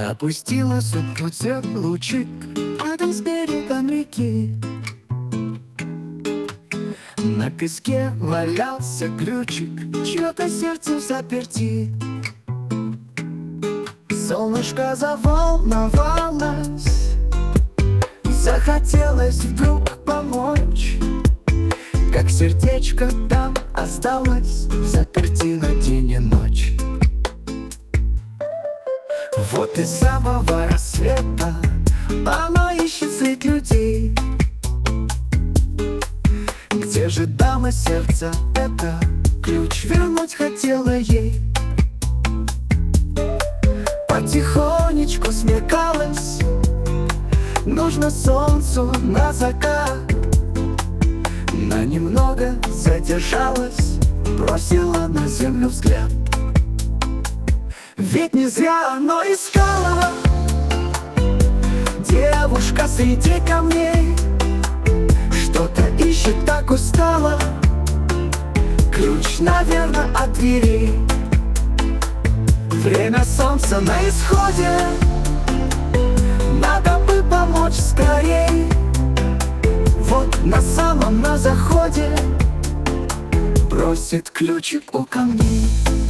Опустилась у пути лучик рядом с берегом реки. На песке валялся ключик, чье-то сердце в заперти. Солнышко заволновалось, захотелось вдруг помочь. Как сердечко там осталось заперти на день и ночь. Вот и с самого рассвета оно ищет среди людей. Где же дама сердца эта? Ключ вернуть хотела ей. Потихонечку смеркалось, нужно солнцу на закат. Она немного задержалась, бросила на землю взгляд. Ведь не зря оно искало, девушка среди камней. Что-то ищет, так устала, ключ, наверное, от двери. Время солнца на исходе, надо бы помочь скорей. Вот на самом на заходе бросит ключик у камней.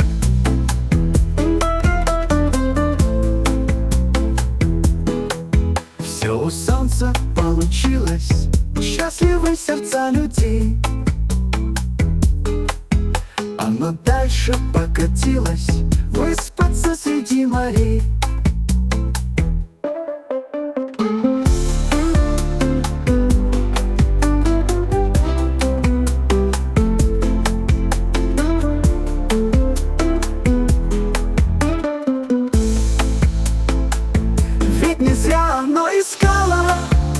Все у солнца получилось, счастливы сердца людей. Оно дальше покатилось, выспаться среди морей. Ведь не зря оно искало,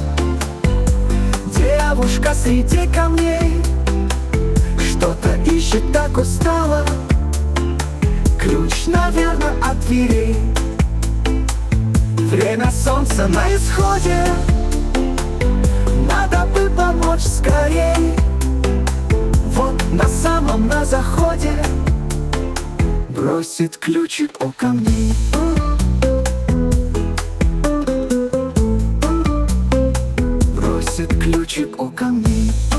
девушка среди камней. Что-то ищет, так устала, ключ, наверное, от дверей. Время солнца на исходе, надо бы помочь скорей. Вот на самом на заходе бросит ключик у камней. Бросит ключик у камней.